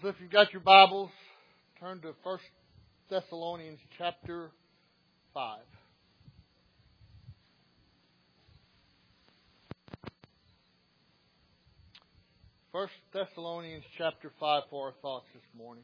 So if you've got your Bibles, turn to 1 Thessalonians chapter 5. First Thessalonians chapter 5 for our thoughts this morning.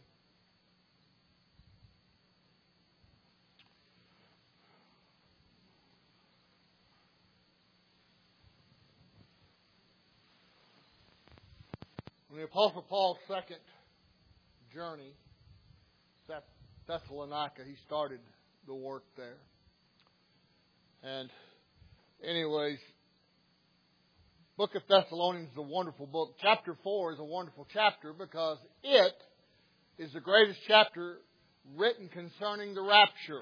On the Apostle Paul's second journey, Thessalonica, he started the work there. And anyways, Book of Thessalonians is a wonderful book. Chapter 4 is a wonderful chapter because it is the greatest chapter written concerning the rapture.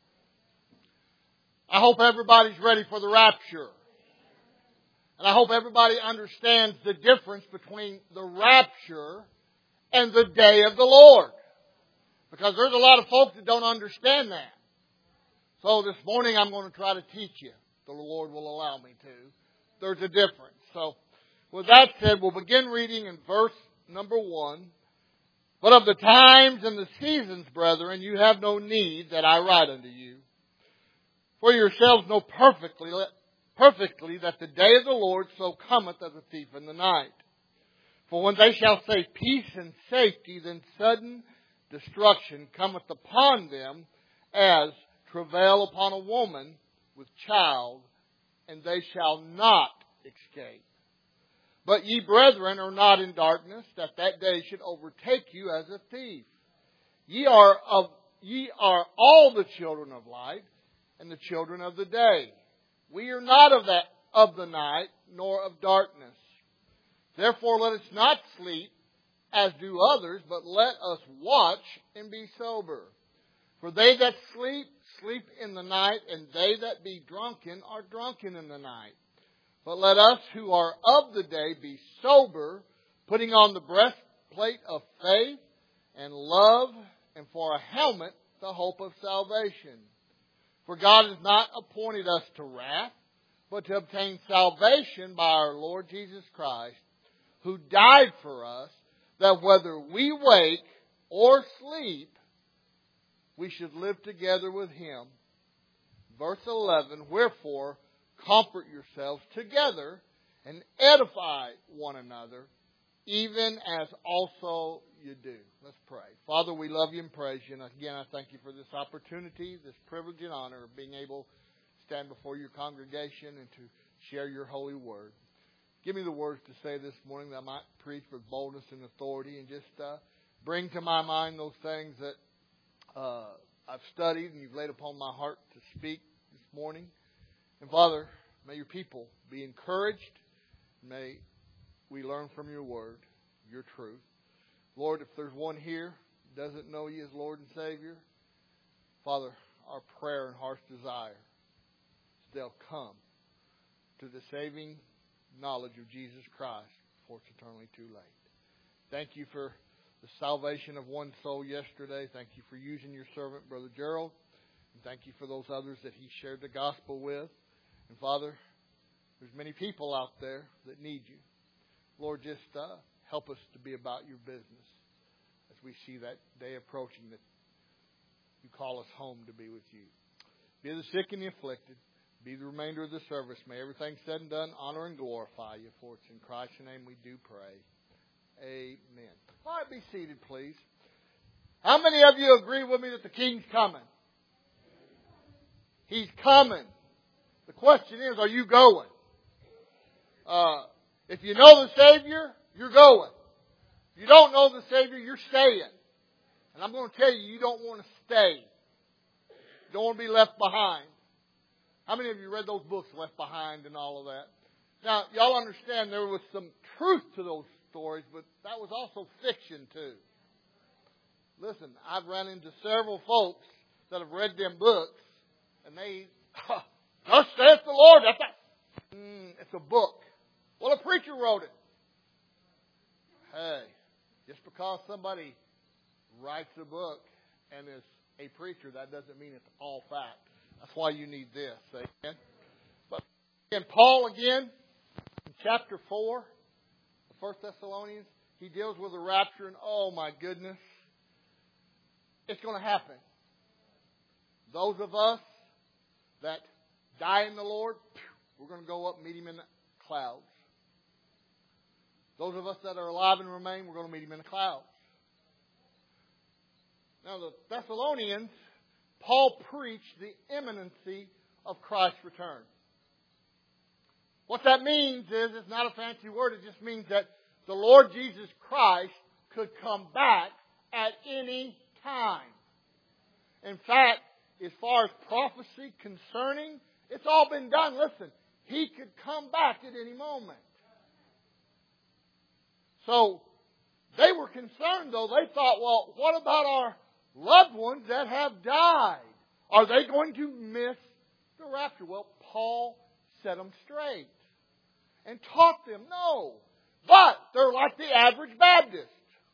I hope everybody's ready for the rapture. And I hope everybody understands the difference between the rapture and the day of the Lord. Because there's a lot of folks that don't understand that. So this morning I'm going to try to teach you. The Lord will allow me to. There's a difference. So with that said, we'll begin reading in verse number 1. But of the times and the seasons, brethren, you have no need that I write unto you. For yourselves know perfectly that the day of the Lord so cometh as a thief in the night. For when they shall say peace and safety, then sudden destruction cometh upon them as travail upon a woman with child, and they shall not escape. But ye, brethren, are not in darkness, that day should overtake you as a thief. Ye are all the children of light, and the children of the day. We are not of the night, nor of darkness. Therefore let us not sleep, as do others, but let us watch and be sober. For they that sleep, sleep in the night, and they that be drunken are drunken in the night. But let us who are of the day be sober, putting on the breastplate of faith and love, and for a helmet the hope of salvation. For God has not appointed us to wrath, but to obtain salvation by our Lord Jesus Christ, who died for us, that whether we wake or sleep, we should live together with Him. Verse 11, wherefore, comfort yourselves together and edify one another, even as also you do. Let's pray. Father, we love you and praise you. And again, I thank you for this opportunity, this privilege and honor of being able to stand before your congregation and to share your holy word. Give me the words to say this morning that I might preach with boldness and authority, and just bring to my mind those things that I've studied and you've laid upon my heart to speak this morning. And Father, may your people be encouraged. May we learn from your word, your truth. Lord, if there's one here who doesn't know you as Lord and Savior, Father, our prayer and heart's desire is they'll come to the saving knowledge of Jesus Christ before it's eternally too late. Thank you for the salvation of one soul yesterday. Thank you for using your servant, Brother Gerald. And thank you for those others that he shared the gospel with. And Father, there's many people out there that need you. Lord, just help us to be about your business as we see that day approaching that you call us home to be with you. Be the sick and the afflicted. Be the remainder of the service. May everything said and done honor and glorify you. For it's in Christ's name we do pray. Amen. All right, be seated, please. How many of you agree with me that the King's coming? He's coming. The question is, are you going? If you know the Savior, you're going. If you don't know the Savior, you're staying. And I'm going to tell you, you don't want to stay. You don't want to be left behind. How many of you read those books, Left Behind and all of that? Now, y'all understand there was some truth to those stories, but that was also fiction too. Listen, I've run into several folks that have read them books, and they, thus saith the Lord. It's a book. Well, a preacher wrote it. Hey, just because somebody writes a book and is a preacher, that doesn't mean it's all fact. That's why you need this. Amen. But again, Paul again, in chapter 4 of 1 Thessalonians, he deals with the rapture, and oh my goodness, it's going to happen. Those of us that die in the Lord, we're going to go up and meet Him in the clouds. Those of us that are alive and remain, we're going to meet Him in the clouds. Now, the Thessalonians, Paul preached the imminency of Christ's return. What that means is, it's not a fancy word, it just means that the Lord Jesus Christ could come back at any time. In fact, as far as prophecy concerning, it's all been done. Listen, He could come back at any moment. So, they were concerned though. They thought, well, what about our loved ones that have died? Are they going to miss the rapture? Well, Paul set them straight and taught them, no. But they're like the average Baptist.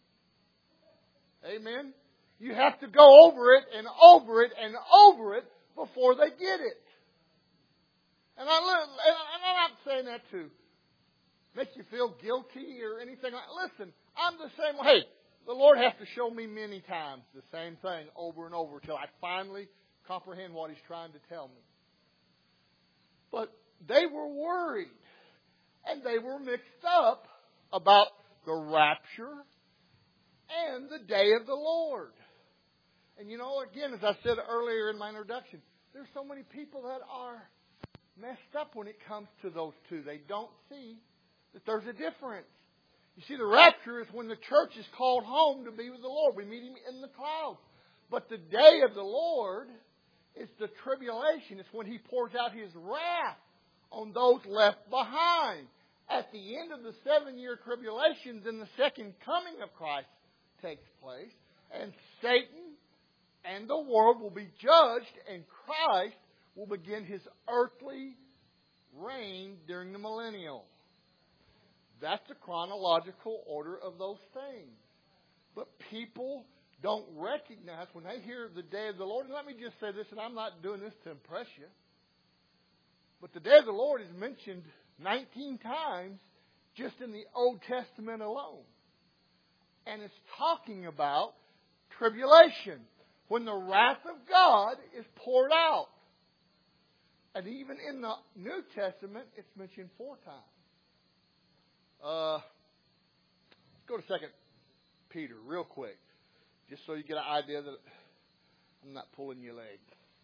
Amen? You have to go over it and over it and over it before they get it. And I'm not saying that to make you feel guilty or anything like that. Listen, I'm the same way. The Lord has to show me many times the same thing over and over until I finally comprehend what He's trying to tell me. But they were worried and they were mixed up about the rapture and the day of the Lord. And you know, again, as I said earlier in my introduction, there's so many people that are messed up when it comes to those two. They don't see that there's a difference. You see, the rapture is when the church is called home to be with the Lord. We meet Him in the clouds. But the day of the Lord is the tribulation. It's when He pours out His wrath on those left behind. At the end of the 7-year tribulation, then the second coming of Christ takes place. And Satan and the world will be judged, and Christ will begin His earthly reign during the millennial. That's the chronological order of those things. But people don't recognize when they hear the day of the Lord. And let me just say this, and I'm not doing this to impress you. But the day of the Lord is mentioned 19 times just in the Old Testament alone. And it's talking about tribulation, when the wrath of God is poured out. And even in the New Testament, it's mentioned 4 times. Let's go to 2 Peter real quick, just so you get an idea that I'm not pulling your leg.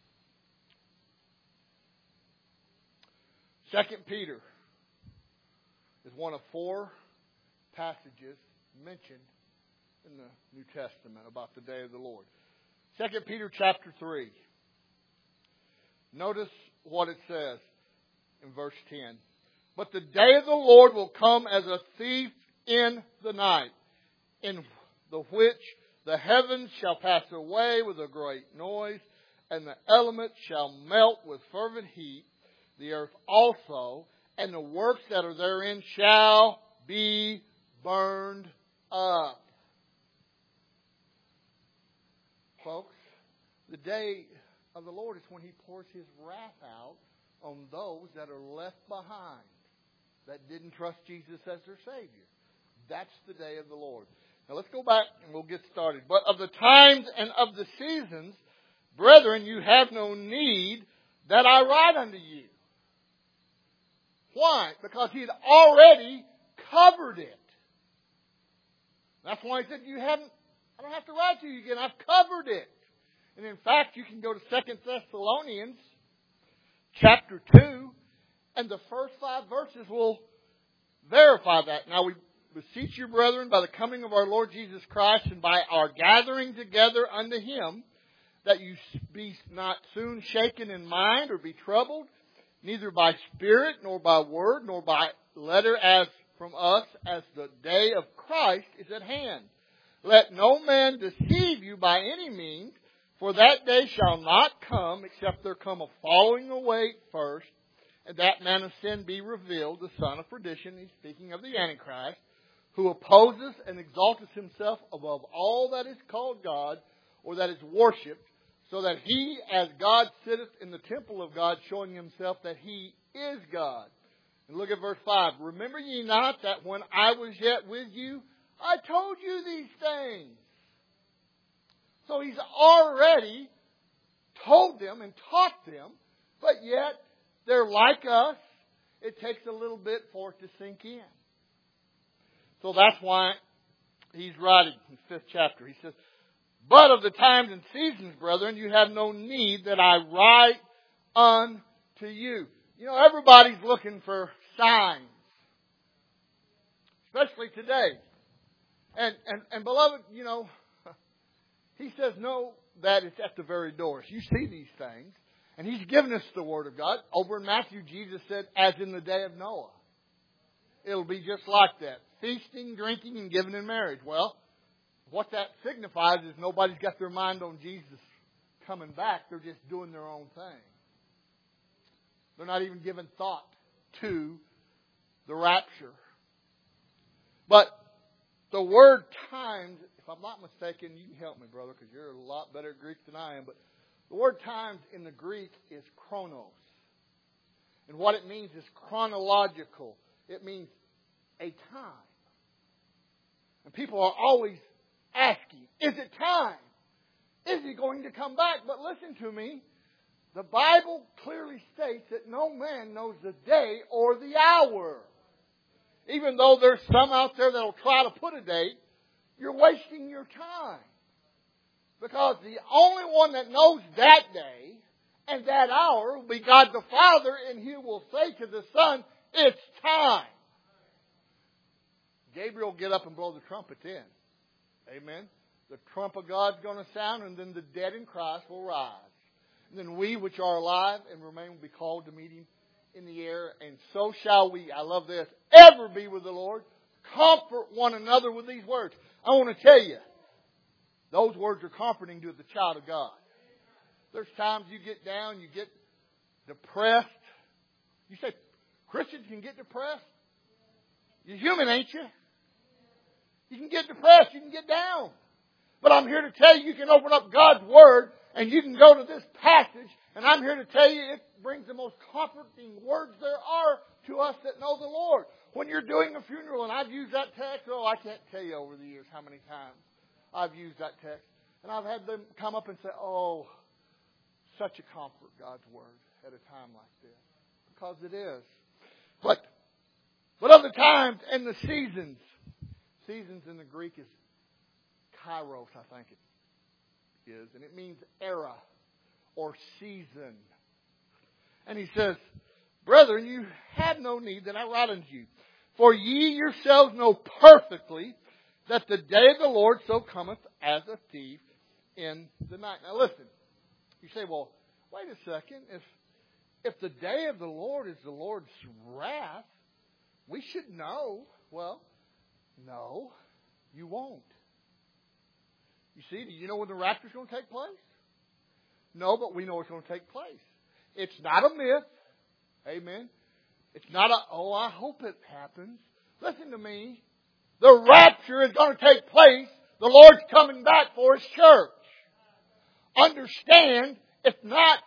2 Peter is one of 4 passages mentioned in the New Testament about the day of the Lord. 2 Peter chapter 3. Notice what it says in verse 10. But the day of the Lord will come as a thief in the night, in the which the heavens shall pass away with a great noise, and the elements shall melt with fervent heat, the earth also, and the works that are therein shall be burned up. Folks, the day of the Lord is when He pours His wrath out on those that are left behind, that didn't trust Jesus as their Savior. That's the day of the Lord. Now let's go back and we'll get started. But of the times and of the seasons, brethren, you have no need that I write unto you. Why? Because He had already covered it. That's why He said, I don't have to write to you again. I've covered it. And in fact, you can go to 2 Thessalonians chapter 2, and the first 5 verses will verify that. Now we beseech you, brethren, by the coming of our Lord Jesus Christ and by our gathering together unto Him, that you be not soon shaken in mind or be troubled, neither by spirit, nor by word, nor by letter as from us, as the day of Christ is at hand. Let no man deceive you by any means, for that day shall not come, except there come a falling away first, and that man of sin be revealed, the son of perdition. He's speaking of the Antichrist, who opposes and exalteth himself above all that is called God, or that is worshipped, so that he, as God, sitteth in the temple of God, showing himself that He is God. And look at verse 5. Remember ye not that when I was yet with you, I told you these things. So He's already told them and taught them, but yet they're like us. It takes a little bit for it to sink in. So that's why He's writing in the 5th chapter. He says, but of the times and seasons, brethren, you have no need that I write unto you. You know, everybody's looking for signs. Especially today. And beloved, you know, He says, no, that it's at the very doors. You see these things. And He's given us the Word of God. Over in Matthew, Jesus said, as in the day of Noah. It'll be just like that. Feasting, drinking, and giving in marriage. Well, what that signifies is nobody's got their mind on Jesus coming back. They're just doing their own thing. They're not even giving thought to the rapture. But the word times, if I'm not mistaken, you can help me, brother, because you're a lot better at Greek than I am. But the word times in the Greek is chronos. And what it means is chronological. It means a time. And people are always asking, is it time? Is He going to come back? But listen to me. The Bible clearly states that no man knows the day or the hour. Even though there's some out there that will try to put a date, you're wasting your time. Because the only one that knows that day and that hour will be God the Father, and He will say to the Son, it's time. Gabriel will get up and blow the trumpet then. Amen. The trump of God's going to sound, and then the dead in Christ will rise. And then we which are alive and remain will be called to meet Him in the air. And so shall we, I love this, ever be with the Lord. Comfort one another with these words. I want to tell you, those words are comforting to the child of God. There's times you get down, you get depressed. You say, Christians can get depressed? You're human, ain't you? You can get depressed, you can get down. But I'm here to tell you, you can open up God's Word and you can go to this passage, and I'm here to tell you it brings the most comforting words there are to us that know the Lord. When you're doing a funeral, and I've used that text, I can't tell you over the years how many times I've used that text. And I've had them come up and say, oh, such a comfort, God's Word, at a time like this. Because it is. But other times and the seasons. Seasons in the Greek is kairos, I think it is. And it means era or season. And he says, brethren, you have no need that I write unto you. For ye yourselves know perfectly that the day of the Lord so cometh as a thief in the night. Now listen, you say, well, wait a second. If the day of the Lord is the Lord's wrath, we should know. Well, no, you won't. You see, do you know when the rapture is going to take place? No, but we know it's going to take place. It's not a myth. Amen. It's not I hope it happens. Listen to me. The rapture is going to take place. The Lord's coming back for His church. Understand, it's not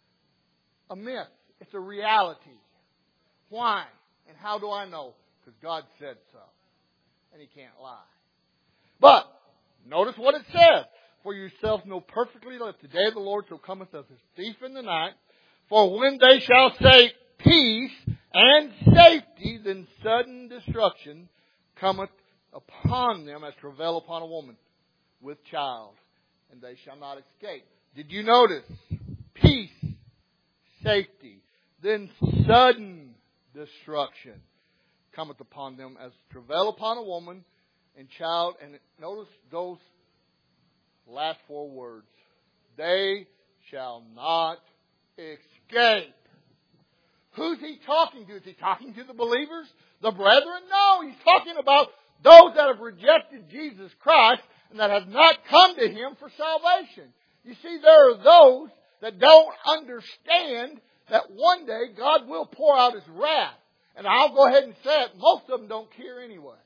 a myth. It's a reality. Why? And how do I know? Because God said so. And He can't lie. But, notice what it says. For yourselves know perfectly that the day of the Lord so cometh as a thief in the night. For when they shall say peace and safety, then sudden destruction cometh upon them as travail upon a woman with child, and they shall not escape. Did you notice? Peace, safety, then sudden destruction cometh upon them as travail upon a woman and child. And notice those last 4 words. They shall not escape. Who's He talking to? Is He talking to the believers? The brethren? No, He's talking about those that have rejected Jesus Christ and that have not come to Him for salvation. You see, there are those that don't understand that one day God will pour out His wrath. And I'll go ahead and say it, most of them don't care anyway.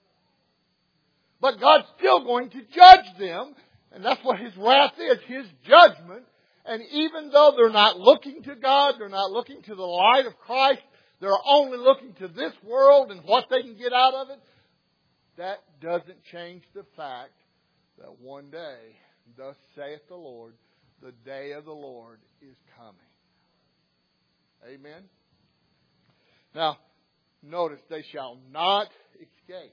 But God's still going to judge them, and that's what His wrath is, His judgment. And even though they're not looking to God, they're not looking to the light of Christ, they're only looking to this world and what they can get out of it, that doesn't change the fact that one day, thus saith the Lord, the day of the Lord is coming. Amen? Now, notice, they shall not escape.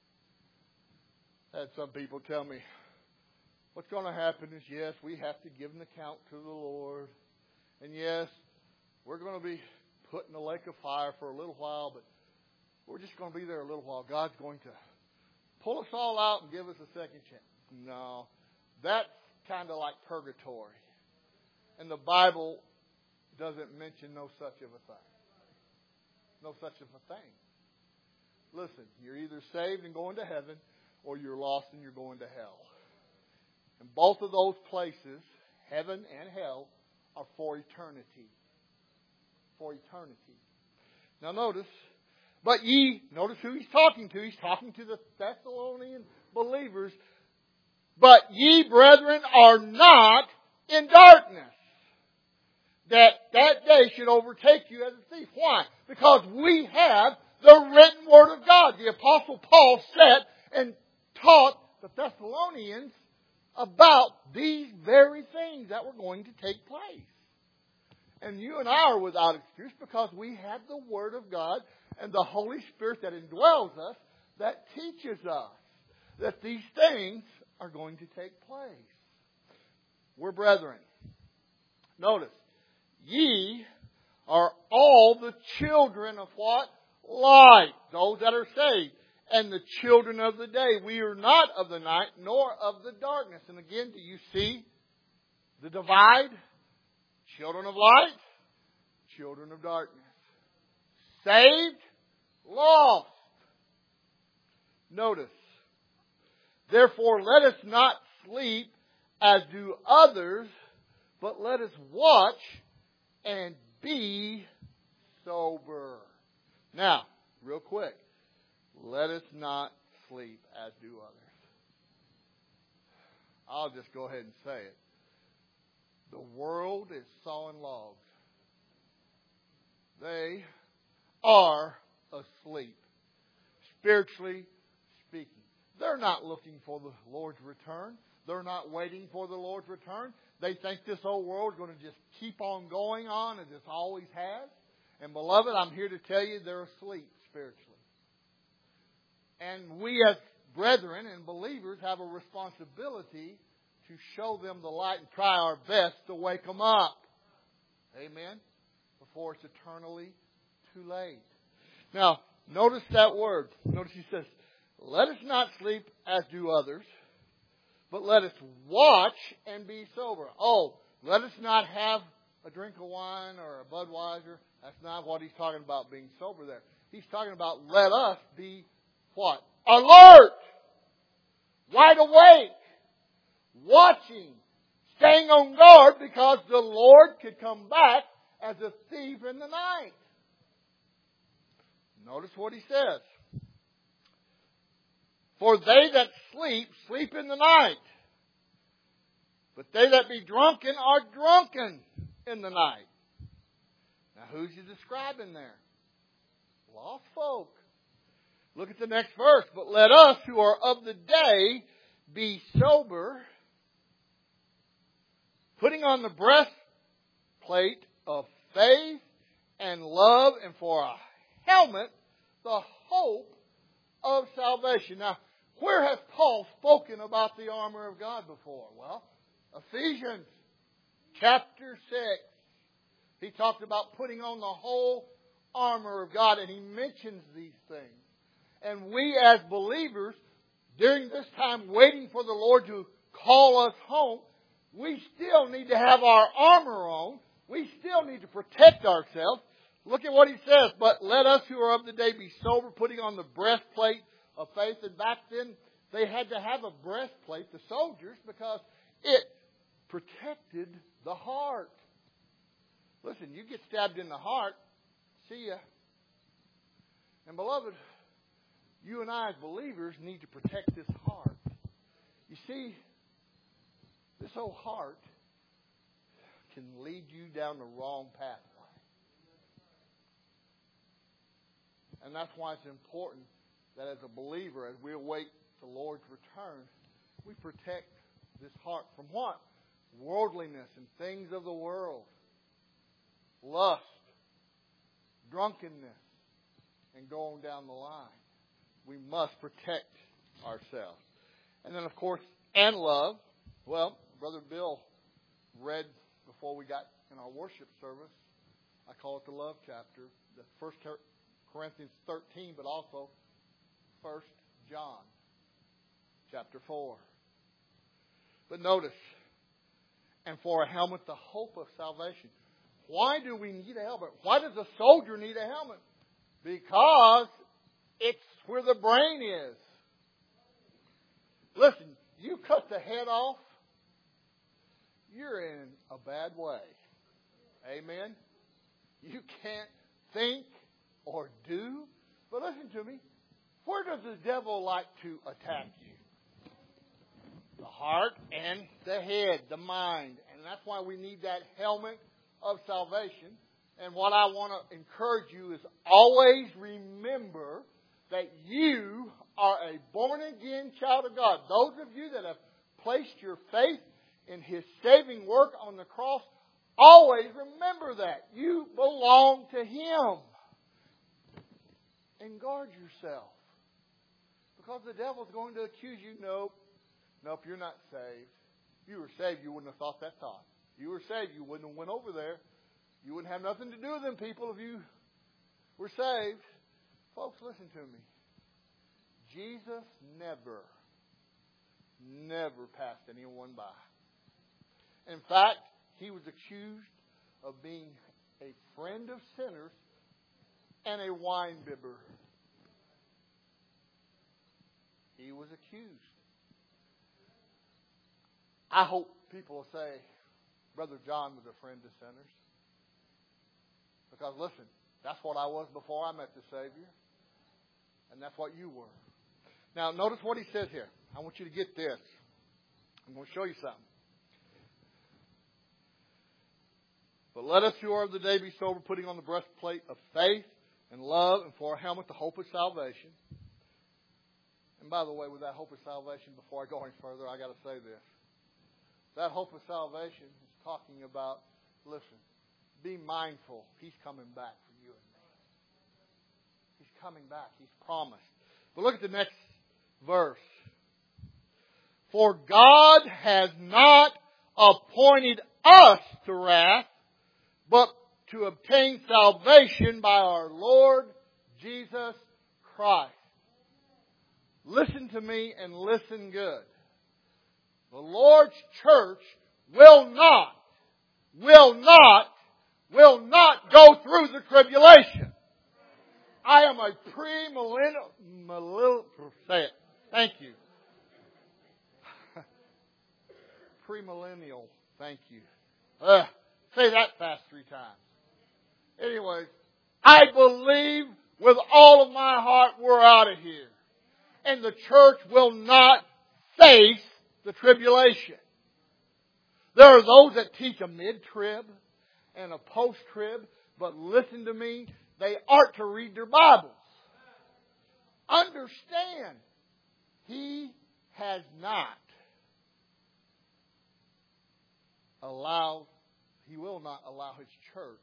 I had some people tell me, what's going to happen is, yes, we have to give an account to the Lord. And yes, we're going to be put in the lake of fire for a little while, but we're just going to be there a little while. God's going to pull us all out and give us a second chance. No, that's kind of like purgatory. And the Bible doesn't mention no such of a thing. No such of a thing. Listen, you're either saved and going to heaven, or you're lost and you're going to hell. And both of those places, heaven and hell, are for eternity. For eternity. Now notice, notice who he's talking to. He's talking to the Thessalonian believers. But ye, brethren, are not in darkness, that day should overtake you as a thief. Why? Because we have the written Word of God. The Apostle Paul said and taught the Thessalonians about these very things that were going to take place. And you and I are without excuse because we have the Word of God and the Holy Spirit that indwells us that teaches us that these things are going to take place. We're brethren. Notice, ye are all the children of what? Light. Those that are saved. And the children of the day. We are not of the night, nor of the darkness. And again, do you see the divide? Children of light, children of darkness. Saved, lost. Notice, therefore let us not sleep as do others, but let us watch and be sober. Now, real quick, let us not sleep as do others. I'll just go ahead and say it. The world is sawing logs. They are asleep, spiritually speaking. They're not looking for the Lord's return. They're not waiting for the Lord's return. They think this old world is going to just keep on going on as it always has. And beloved, I'm here to tell you they're asleep spiritually. And we as brethren and believers have a responsibility to show them the light and try our best to wake them up. Amen? Before it's eternally too late. Now, notice that word. Notice he says, let us not sleep as do others, but let us watch and be sober. Oh, let us not have a drink of wine or a Budweiser. That's not what he's talking about being sober there. He's talking about let us be what? Alert! Wide awake! Watching, staying on guard because the Lord could come back as a thief in the night. Notice what he says. For they that sleep, sleep in the night. But they that be drunken are drunken in the night. Now who's he describing there? Lost folk. Look at the next verse. But let us who are of the day be sober, putting on the breastplate of faith and love, and for a helmet, the hope of salvation. Now, where has Paul spoken about the armor of God before? Well, Ephesians chapter 6. He talked about putting on the whole armor of God, and he mentions these things. And we as believers, during this time waiting for the Lord to call us home, we still need to have our armor on. We still need to protect ourselves. Look at what he says. But let us who are of the day be sober, putting on the breastplate of faith. And back then, they had to have a breastplate, the soldiers, because it protected the heart. Listen, you get stabbed in the heart, see ya. And beloved, you and I as believers need to protect this heart. You see, this old heart can lead you down the wrong pathway. And that's why it's important that as a believer, as we await the Lord's return, we protect this heart from what? Worldliness and things of the world. Lust, drunkenness, and go on down the line. We must protect ourselves. And then, of course, and love. Well, Brother Bill read before we got in our worship service. I call it the love chapter. The 1 Corinthians 13, but also 1 John chapter 4. But notice, and for a helmet, the hope of salvation. Why do we need a helmet? Why does a soldier need a helmet? Because it's where the brain is. Listen, you cut the head off, you're in a bad way. Amen? You can't think or do. But listen to me. Where does the devil like to attack you? The heart and the head, the mind. And that's why we need that helmet of salvation. And what I want to encourage you is always remember that you are a born-again child of God. Those of you that have placed your faith in His saving work on the cross, always remember that. You belong to Him. And guard yourself. Because the devil's going to accuse you. Nope, you're not saved. If you were saved, you wouldn't have thought that thought. If you were saved, you wouldn't have went over there. You wouldn't have nothing to do with them people if you were saved. Folks, listen to me. Jesus never passed anyone by. In fact, He was accused of being a friend of sinners and a wine bibber. He was accused. I hope people will say, Brother John was a friend to sinners. Because listen, that's what I was before I met the Savior. And that's what you were. Now, notice what he says here. I want you to get this. I'm going to show you something. But let us who are of the day be sober, putting on the breastplate of faith and love, and for a helmet the hope of salvation. And by the way, with that hope of salvation, before I go any further, I got to say this. That hope of salvation is talking about, listen, be mindful. He's coming back for you and me. He's coming back. He's promised. But look at the next verse. For God has not appointed us to wrath, but to obtain salvation by our Lord Jesus Christ. Listen to me and listen good. The Lord's church will not go through the tribulation. I am a premillennial, say it. Thank you. Premillennial, thank you. Say that fast 3 times. Anyways, I believe with all of my heart we're out of here. And the church will not face the tribulation. There are those that teach a mid-trib and a post-trib, but listen to me, they aren't to read their Bibles. Understand, He has not He will not allow His church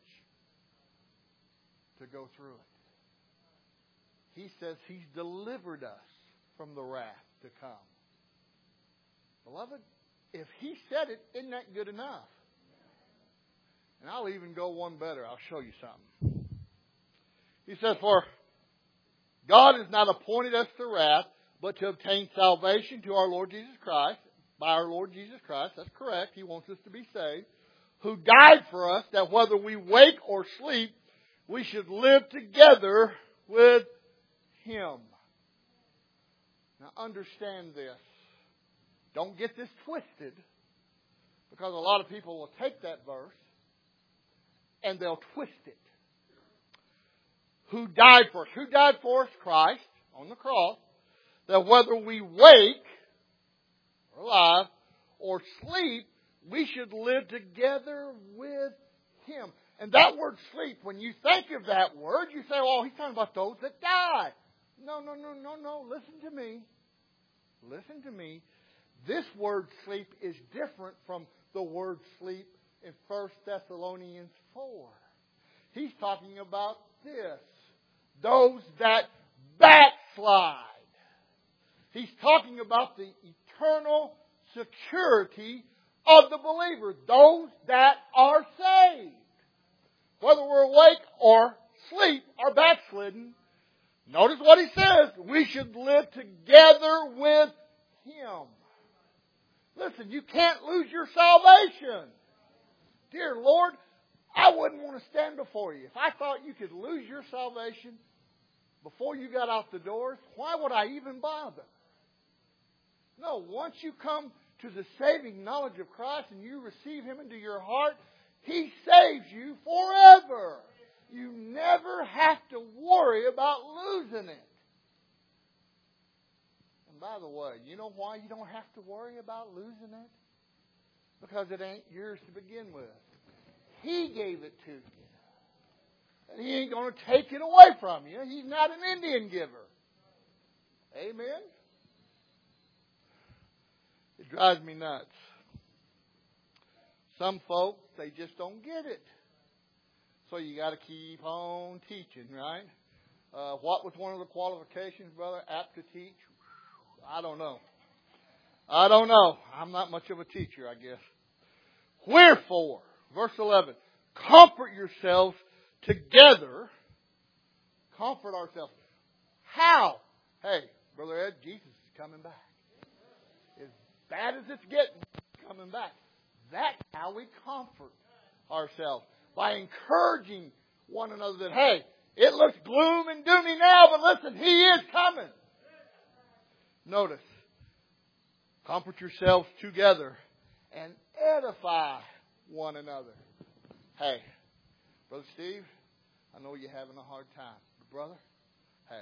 to go through it. He says He's delivered us from the wrath to come. Beloved, if He said it, isn't that good enough? And I'll even go one better. I'll show you something. He says, for God has not appointed us to wrath, but to obtain salvation to our Lord Jesus Christ. By our Lord Jesus Christ, that's correct. He wants us to be saved. Who died for us, that whether we wake or sleep, we should live together with Him. Now understand this. Don't get this twisted, because a lot of people will take that verse and they'll twist it. Who died for us? Who died for us? Christ on the cross. That whether we wake, or alive, or sleep, we should live together with Him. And that word sleep, when you think of that word, you say, oh, He's talking about those that die. No. Listen to me. Listen to me. This word sleep is different from the word sleep in 1 Thessalonians 4. He's talking about this. Those that backslide. He's talking about the eternal security of the believer. Those that are saved. Whether we're awake or asleep or backslidden, notice what he says. We should live together with Him. Listen, you can't lose your salvation. Dear Lord, I wouldn't want to stand before you. If I thought you could lose your salvation before you got out the doors, why would I even bother? No, once you come to the saving knowledge of Christ and you receive Him into your heart, He saves you forever. You never have to worry about losing it. And by the way, you know why you don't have to worry about losing it? Because it ain't yours to begin with. He gave it to you. And He ain't going to take it away from you. He's not an Indian giver. Amen? It drives me nuts. Some folks, they just don't get it. So you got to keep on teaching, right? What was one of the qualifications, brother? Apt to teach? I don't know. I'm not much of a teacher, I guess. Wherefore, verse 11, comfort yourselves together. Comfort ourselves. How? Hey, Brother Ed, Jesus is coming back. As bad as it's getting, He's coming back. That's how we comfort ourselves. By encouraging one another that, hey, it looks gloom and doomy now, but listen, He is coming. Notice, comfort yourselves together and edify one another. Hey, Brother Steve, I know you're having a hard time. But brother, hey,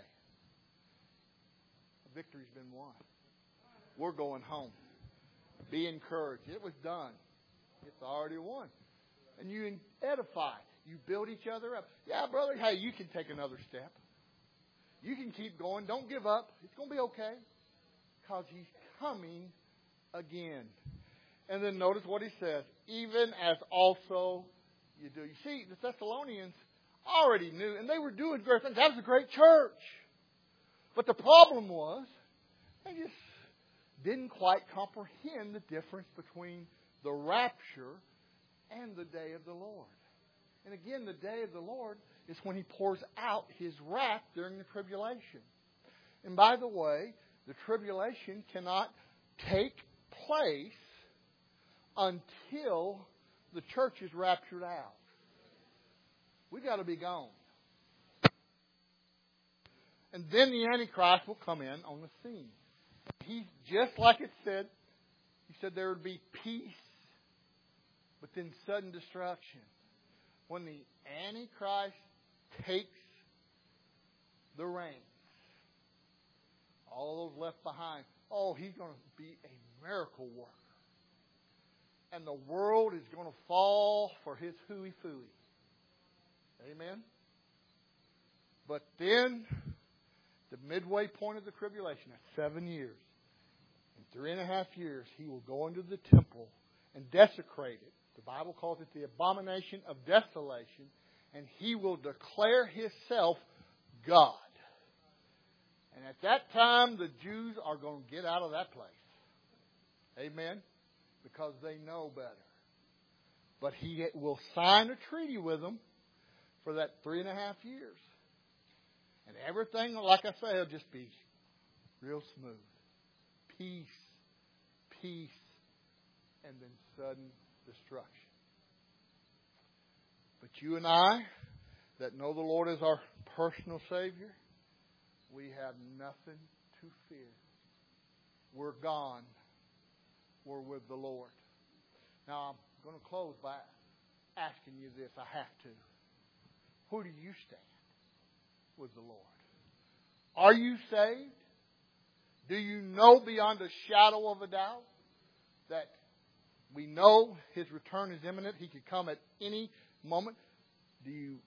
the victory's been won. We're going home. Be encouraged. It was done. It's already won. And you edify. You build each other up. Yeah, brother, hey, you can take another step. You can keep going. Don't give up. It's going to be okay. Because He's coming again. And then notice what he says. Even as also you do. You see, the Thessalonians already knew, and they were doing great things. That was a great church. But the problem was, they just didn't quite comprehend the difference between the rapture and the day of the Lord. And again, the day of the Lord is when He pours out His wrath during the tribulation. And by the way, the tribulation cannot take place until the church is raptured out. We've got to be gone. And then the Antichrist will come in on the scene. He's just like it said. He said there would be peace, but then sudden destruction. When the Antichrist takes the reins, all those left behind, he's going to be a miracle worker. And the world is going to fall for his hooey-fooey. Amen? But then, the midway point of the tribulation, that's 7 years. In 3.5 years, he will go into the temple and desecrate it. The Bible calls it the abomination of desolation. And he will declare himself God. And at that time, the Jews are going to get out of that place. Amen? Because they know better. But he will sign a treaty with them for that 3.5 years. And everything, like I say, will just be real smooth. Peace, and then sudden destruction. But you and I, that know the Lord as our personal Savior, we have nothing to fear. We're gone. We're with the Lord. Now, I'm going to close by asking you this. I have to. Who do you stand with the Lord? Are you saved? Do you know beyond a shadow of a doubt that we know His return is imminent? He could come at any moment. Do you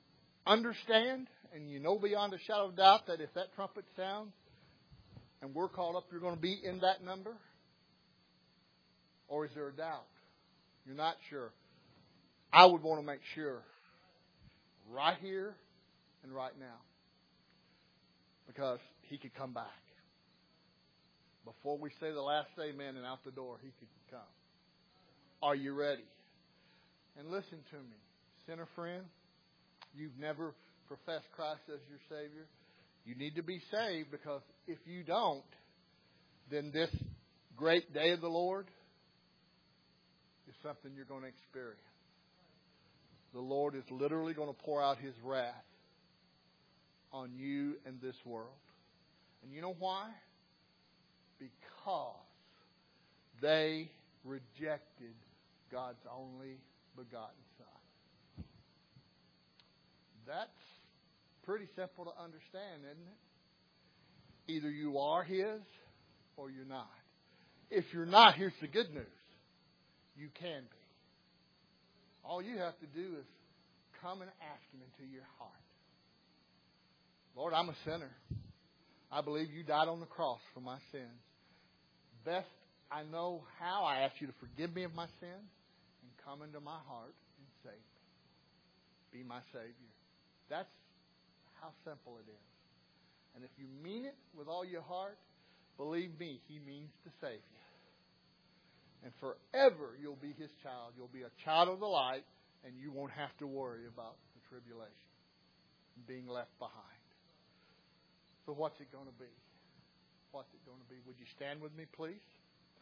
understand and you know beyond a shadow of doubt that if that trumpet sounds and we're called up, you're going to be in that number? Or is there a doubt? You're not sure. I would want to make sure right here and right now. Because He could come back. Before we say the last amen and out the door, He could come. Are you ready? And listen to me, sinner friend. You've never professed Christ as your Savior. You need to be saved, because if you don't, then this great day of the Lord is something you're going to experience. The Lord is literally going to pour out His wrath on you and this world. And you know why? Because they rejected God's only begotten Son. That's pretty simple to understand, isn't it? Either you are His or you're not. If you're not, here's the good news. You can be. All you have to do is come and ask Him into your heart. Lord, I'm a sinner. I believe You died on the cross for my sins. Best I know how, I ask You to forgive me of my sins and come into my heart and save me. Be my Savior. That's how simple it is. And if you mean it with all your heart, believe me, He means to save you. And forever you'll be His child. You'll be a child of the light, and you won't have to worry about the tribulation and being left behind. So what's it going to be? What's it going to be? Would you stand with me, please?